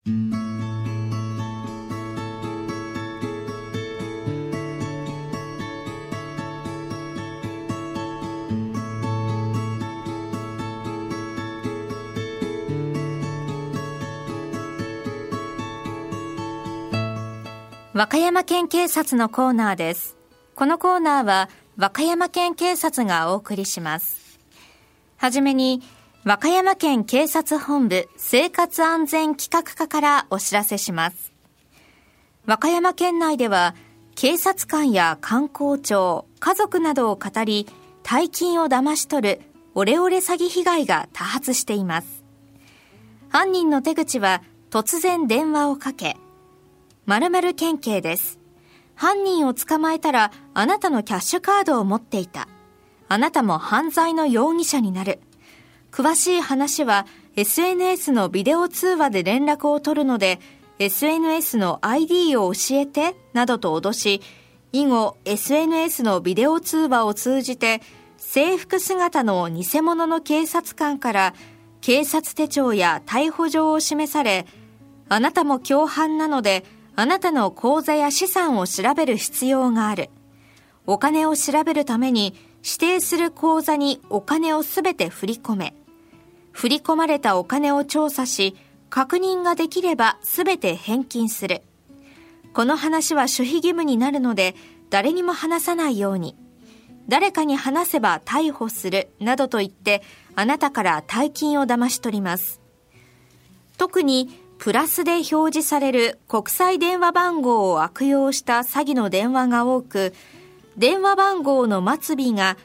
和歌山県警察のコーナーです。このコーナーは和歌山県警察がお送りします。はじめに和歌山県警察本部生活安全企画課からお知らせします。和歌山県内では警察官や官公庁、家族などを語り大金を騙し取るオレオレ詐欺被害が多発しています。犯人の手口は突然電話をかけ、〇〇県警です。犯人を捕まえたらあなたのキャッシュカードを持っていた。あなたも犯罪の容疑者になる。詳しい話は SNS のビデオ通話で連絡を取るので SNS の ID を教えてなどと脅し、以後 SNS のビデオ通話を通じて制服姿の偽物の警察官から警察手帳や逮捕状を示され、あなたも共犯なのであなたの口座や資産を調べる必要がある。お金を調べるために指定する口座にお金をすべて振り込め。振り込まれたお金を調査し、確認ができればすべて返金する。この話は守秘義務になるので誰にも話さないように。誰かに話せば逮捕するなどと言ってあなたから大金を騙し取ります。特にプラスで表示される国際電話番号を悪用した詐欺の電話が多く、電話番号の末尾が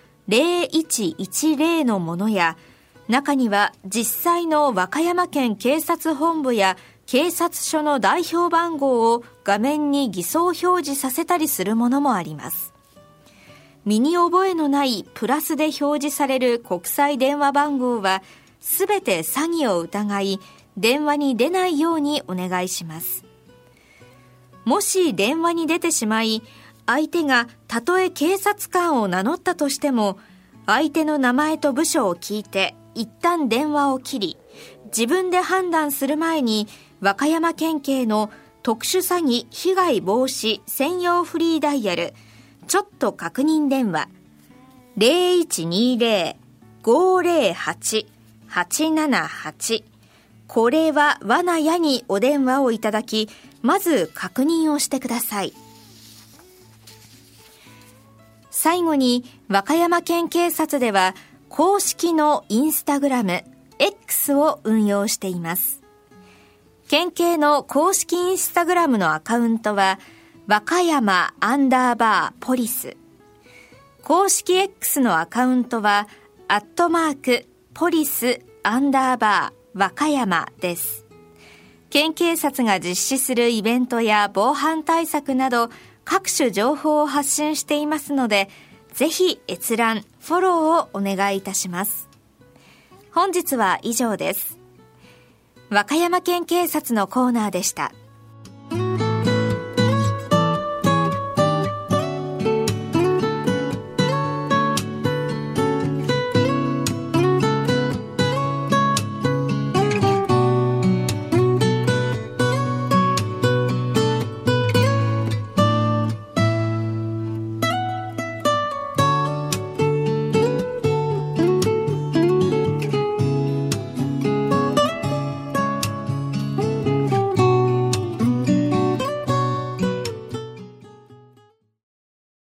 0110のものや、中には実際の和歌山県警察本部や警察署の代表番号を画面に偽装表示させたりするものもあります。身に覚えのないプラスで表示される国際電話番号は、すべて詐欺を疑い、電話に出ないようにお願いします。もし電話に出てしまい、相手がたとえ警察官を名乗ったとしても、相手の名前と部署を聞いて一旦電話を切り、自分で判断する前に和歌山県警の特殊詐欺被害防止専用フリーダイヤルちょっと確認電話 0120-508-878 これは罠やにお電話をいただき、まず確認をしてください。最後に和歌山県警察では公式のインスタグラム X を運用しています。県警の公式インスタグラムのアカウントは和歌山_ポリス。公式 X のアカウントはポリス_和歌山です。県警察が実施するイベントや防犯対策など各種情報を発信していますので、ぜひ閲覧、フォローをお願いいたします。本日は以上です。和歌山県警察のコーナーでした。